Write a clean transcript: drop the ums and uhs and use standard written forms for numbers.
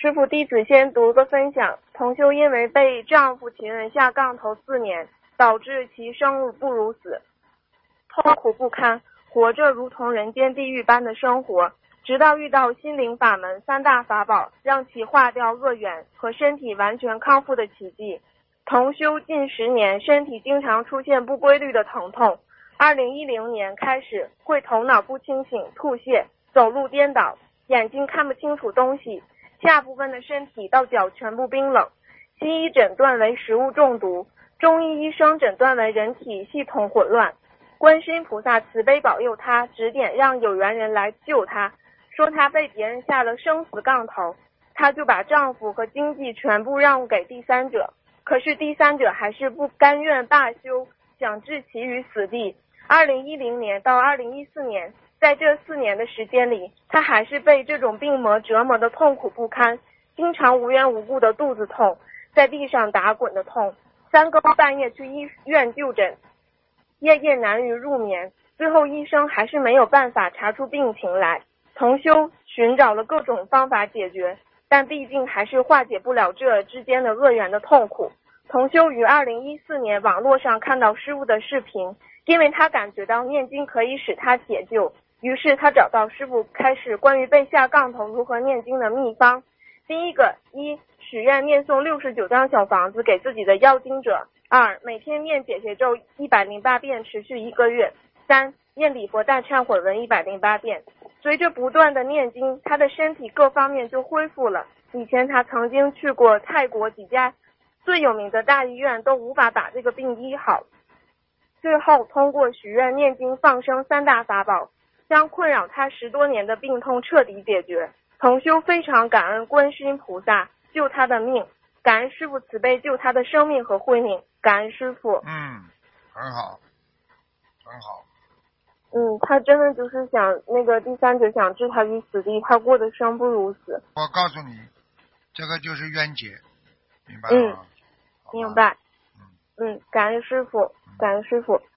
师父，弟子先读个分享。同修因为被丈夫情人下杠头4年，导致其生不如死，痛苦不堪，活着如同人间地狱般的生活。直到遇到心灵法门3大法宝，让其化掉恶缘和身体完全康复的奇迹。同修近10年，身体经常出现不规律的疼痛。2010年开始会头脑不清醒、吐泻、走路颠倒，眼睛看不清楚东西，下部分的身体到脚全部冰冷。西医诊断为食物中毒，中医医生诊断为人体系统混乱。观世音菩萨慈悲保佑他，指点让有缘人来救他，说他被别人下了生死杠头，他就把丈夫和经济全部让给第三者。可是第三者还是不甘愿罢休，想置其于死地。2010年到2014年，在这4年的时间里，他还是被这种病魔折磨的痛苦不堪，经常无缘无故的肚子痛，在地上打滚的痛，3更半夜去医院就诊，夜夜难于入眠，最后医生还是没有办法查出病情来。同修寻找了各种方法解决，但毕竟还是化解不了这之间的恶缘的痛苦。同修于2014年网络上看到师父的视频，因为他感觉到念经可以使他解救，于是他找到师父开始关于被下杠头如何念经的秘方。第一个，1许愿念诵69张小房子给自己的要经者。2每天念解结咒108遍，持续1个月。3念礼佛大忏悔文108遍。随着不断的念经，他的身体各方面就恢复了。以前他曾经去过泰国几家最有名的大医院，都无法把这个病医好。最后通过许愿、念经、放生3大法宝，将困扰他10多年的病痛彻底解决。同修非常感恩观世音菩萨救他的命，感恩师父慈悲救他的生命和慧命，感恩师父。 很好，很好。 他真的就是想那个第三者想置他于死地，他过得生不如死。 我告诉你，这个就是冤结，明白了吗？ 明白。感恩师父，感恩师父。